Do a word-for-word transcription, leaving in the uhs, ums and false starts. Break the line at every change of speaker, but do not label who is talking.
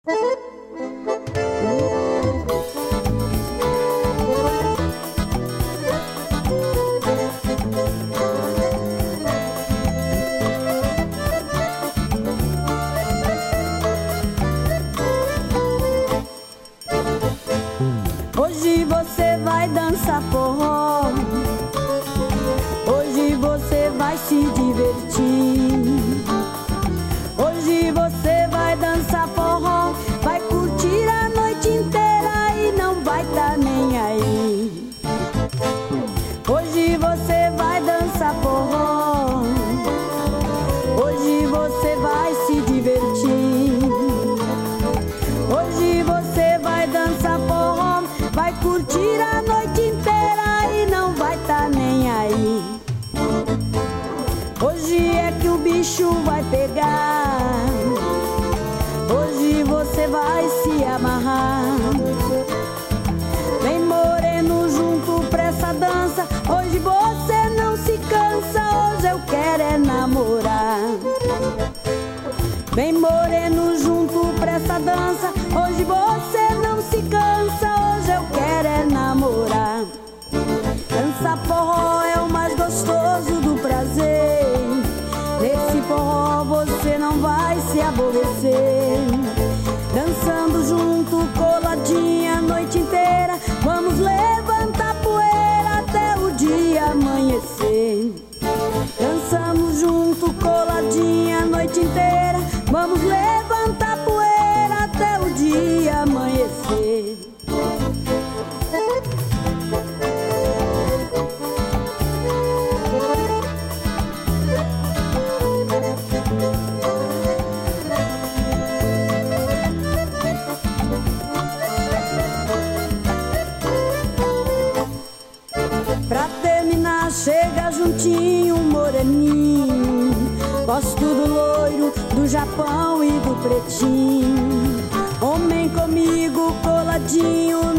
Hoje você vai dançar forró, hoje você vai se divertir. Hoje você vai dançar forró, vai curtir a noite inteira e não vai tá nem aí. Hoje você vai dançar forró, hoje você vai se divertir. Hoje você vai dançar forró, vai curtir a noite inteira e não vai tá nem aí. Hoje é que o bicho vai pegar, hoje você vai se amarrar. Vem moreno junto pra essa dança, hoje você não se cansa, hoje eu quero é namorar. Vem moreno junto pra essa dança, hoje você não se cansa, hoje eu quero é namorar. Dança forró é o mais gostoso do prazer, nesse forró você não vai se aborrecer. Dançando junto, coladinha a noite inteira, vamos levantar poeira até o dia amanhecer. Dançamos junto, coladinha a noite inteira, vamos levantar poeira até o dia amanhecer. Pra terminar, chega juntinho, moreninho. Gosto do loiro, do Japão e do pretinho. Homem comigo, coladinho